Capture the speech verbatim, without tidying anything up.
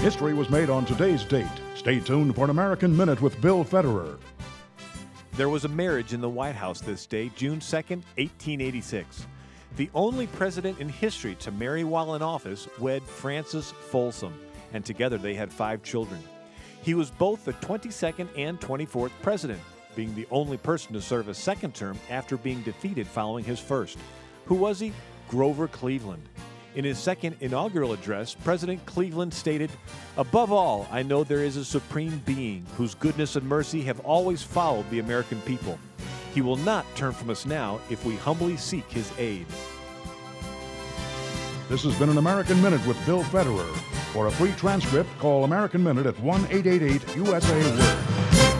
History was made on today's date. Stay tuned for an American Minute with Bill Federer. There was a marriage in the White House this day, June second, eighteen eighty-six. The only president in history to marry while in office wed Frances Folsom, and together they had five children. He was both the twenty-second and twenty-fourth president, being the only person to serve a second term after being defeated following his first. Who was he? Grover Cleveland. In his second inaugural address, President Cleveland stated, "Above all, I know there is a supreme being whose goodness and mercy have always followed the American people. He will not turn from us now if we humbly seek his aid." This has been an American Minute with Bill Federer. For a free transcript, call American Minute at one eight eight eight U S A Word.